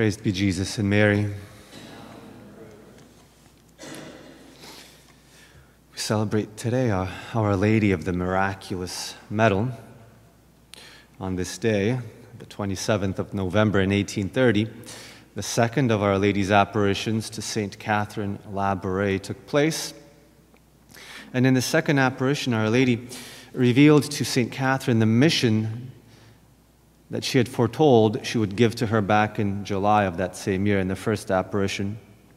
Praised be Jesus and Mary. We celebrate today Our Lady of the Miraculous Medal. On this day, the 27th of November in 1830, the second of Our Lady's apparitions to St. Catherine Labouré took place. And in the second apparition, Our Lady revealed to St. Catherine the mission that she had foretold she would give to her back in July of that same year in the first apparition.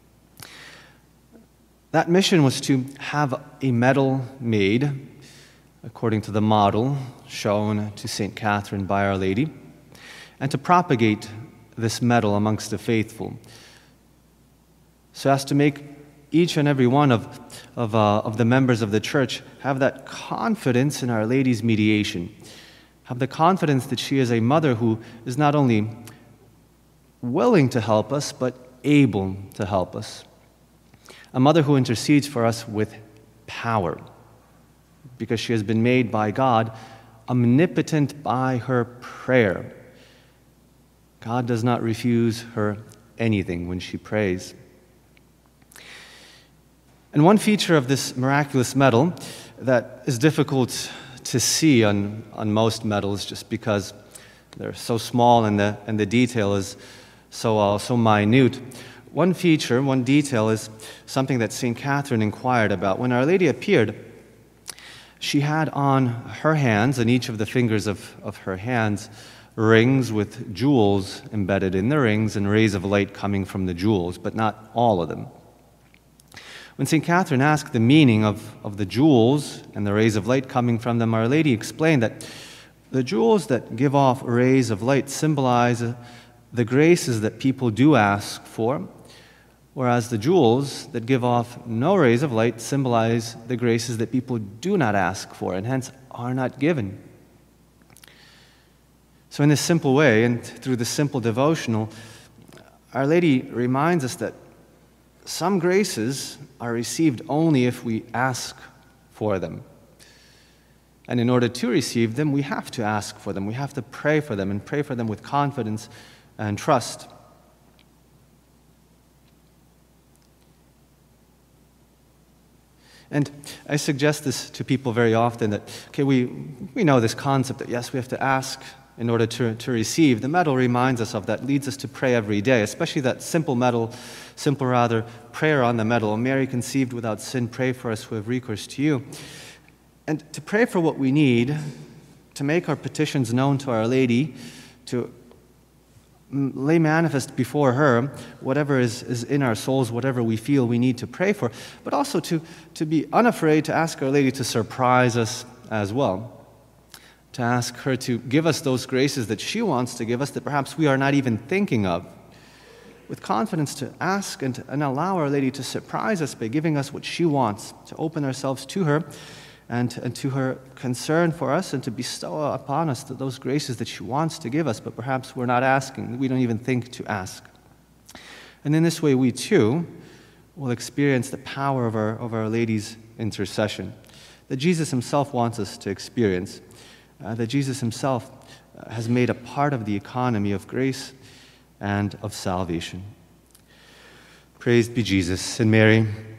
That mission was to have a medal made according to the model shown to St. Catherine by Our Lady, and to propagate this medal amongst the faithful, so as to make each and every one of the members of the church have that confidence in Our Lady's mediation, have the confidence that she is a mother who is not only willing to help us, but able to help us. A mother who intercedes for us with power, because she has been made by God omnipotent by her prayer. God does not refuse her anything when she prays. And one feature of this miraculous medal that is difficult to see on most medals, just because they're so small and the detail is so minute. One feature, one detail is something that St. Catherine inquired about. When Our Lady appeared, she had on her hands, and each of the fingers of her hands, rings with jewels embedded in the rings and rays of light coming from the jewels, but not all of them. When St. Catherine asked the meaning of the jewels and the rays of light coming from them, Our Lady explained that the jewels that give off rays of light symbolize the graces that people do ask for, whereas the jewels that give off no rays of light symbolize the graces that people do not ask for and hence are not given. So in this simple way and through this simple devotional, Our Lady reminds us that some graces are received only if we ask for them. And in order to receive them, we have to ask for them. We have to pray for them, and pray for them with confidence and trust. And I suggest this to people very often that, we know this concept that yes, we have to ask in order to receive. The medal reminds us of that, leads us to pray every day, especially that simple prayer on the medal. O Mary, conceived without sin, pray for us who have recourse to you. And to pray for what we need, to make our petitions known to Our Lady, to lay manifest before her whatever is in our souls, whatever we feel we need to pray for, but also to be unafraid to ask Our Lady to surprise us as well. To ask her to give us those graces that she wants to give us that perhaps we are not even thinking of. With confidence to ask and allow Our Lady to surprise us by giving us what she wants, to open ourselves to her and to her concern for us, and to bestow upon us those graces that she wants to give us, but perhaps we're not asking, we don't even think to ask. And in this way we too will experience the power of Our Lady's intercession that Jesus himself wants us to experience. That Jesus himself has made a part of the economy of grace and of salvation. Praised be Jesus and Mary.